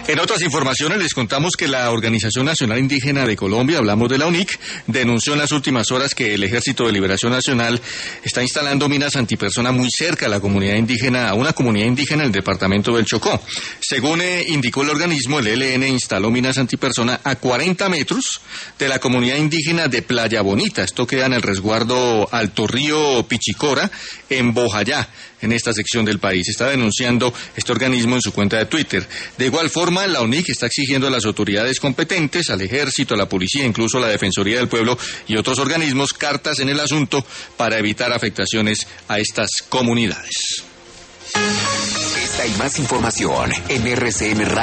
En otras informaciones les contamos que la Organización Nacional Indígena de Colombia, hablamos de la UNIC, denunció en las últimas horas que el Ejército de Liberación Nacional está instalando minas antipersona muy cerca a la comunidad indígena, a una comunidad indígena en el departamento del Chocó. Según indicó el organismo, el ELN instaló minas antipersona a 40 metros de la comunidad indígena de Playa Bonita. Esto queda en el resguardo Alto Río Pichicora, en Bojayá, en esta sección del país. Está denunciando este organismo en su cuenta de Twitter. De igual forma, la UNIC está exigiendo a las autoridades competentes, al Ejército, a la Policía, incluso a la Defensoría del Pueblo y otros organismos, cartas en el asunto para evitar afectaciones a estas comunidades. Esta y más información en RCN Radio.